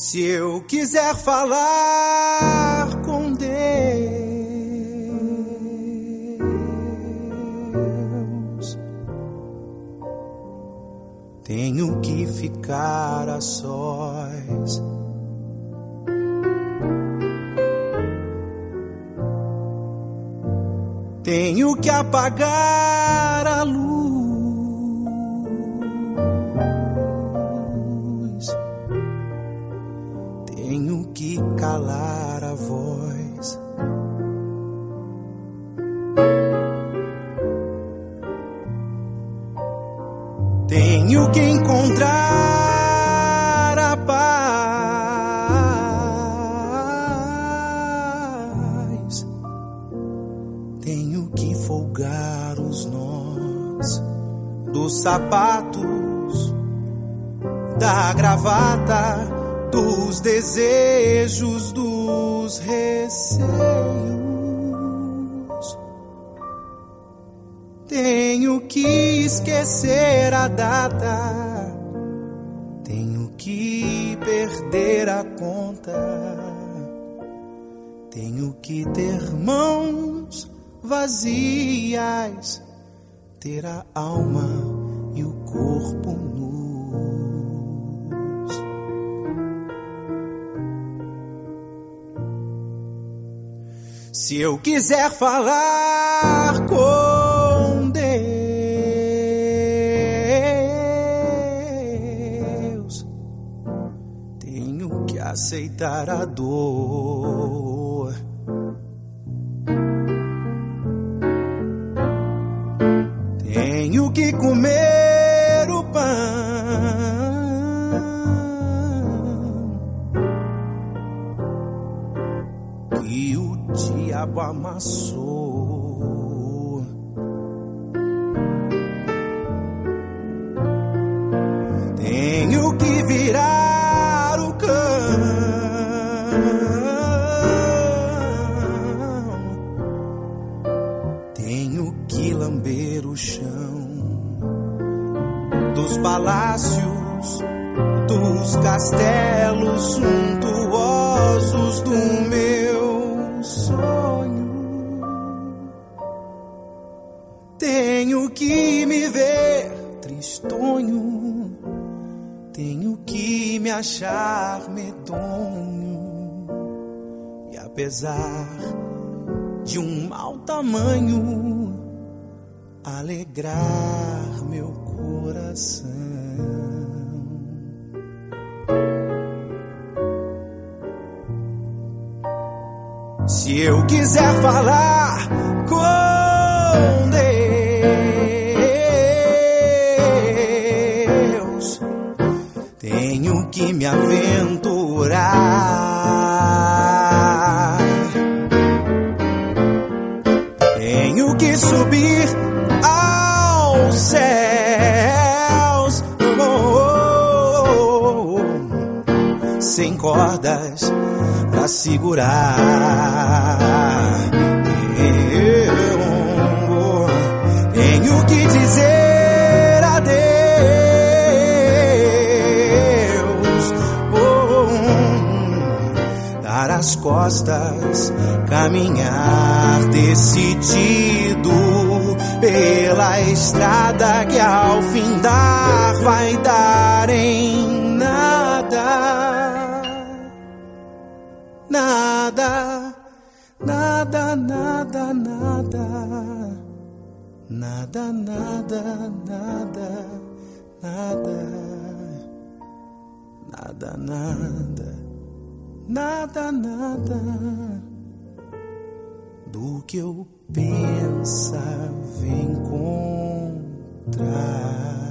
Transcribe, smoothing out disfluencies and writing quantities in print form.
Se eu quiser falar com Deus, tenho que ficar a sós. Tenho que apagar a luz. Tenho que calar a voz. Tenho que encontrar a paz. Tenho que folgar os nós dos sapatos, da gravata, dos desejos, dos receios. Tenho que esquecer a data, tenho que perder a conta, tenho que ter mãos vazias, ter a alma e o corpo nus. Se eu quiser falar com Deus, tenho que aceitar a dor. Tenho que comer o pão que o diabo amassou. Tenho que virar o cão. Tenho que lamber o chão dos palácios, dos castelos suntuosos do meu sonho. Tenho que me ver tristonho, tenho que me achar medonho, e apesar de um mau tamanho, alegrar meu coração. Se eu quiser falar com Deus, tenho que me aventurar. Tenho que subir aos céus, sem cordas pra segurar. Tenho que dizer adeus, dar as costas, caminhar decidido pela estrada que ao findar vai dar em nada. Nada, nada, nada, nada, nada, nada, nada, nada, nada, nada, nada do que eu pensava encontrar.